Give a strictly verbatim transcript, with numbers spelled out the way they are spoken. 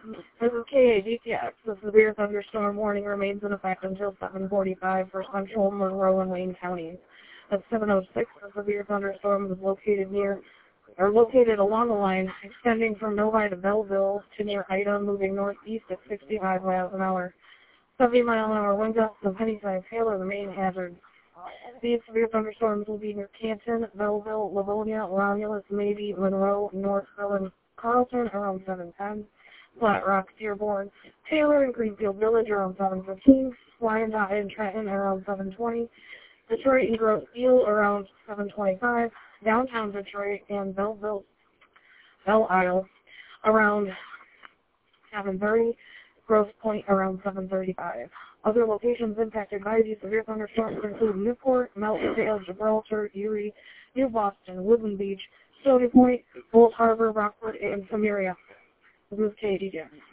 This is K A G T X. The severe thunderstorm warning remains in effect until seven forty-five for central Monroe and Wayne counties. At seven oh six, the severe thunderstorm was located near, or located along the line extending from Novi to Belleville to near Ida, moving northeast at sixty-five miles an hour. seventy mile an hour wind gusts of heavy size hail are the main hazards. These severe thunderstorms will be near Canton, Belleville, Livonia, Romulus, Mabee, Monroe, North Carolina, Carlton around seven ten, Flat Rock, Dearborn, Taylor, and Greenfield Village around seven fifteen, Wyandotte and Trenton around seven twenty, Detroit and Grosse Ile around seven twenty-five, downtown Detroit and Belleville, Belle Isle around seven thirty, Grosse Pointe around seven thirty-five. Other locations impacted by these severe thunderstorms include Newport, Meltondale, Gibraltar, Erie, New Boston, Woodland Beach, Stony Point, Old Harbor, Rockwood, and Samaria. This is Katie Jones.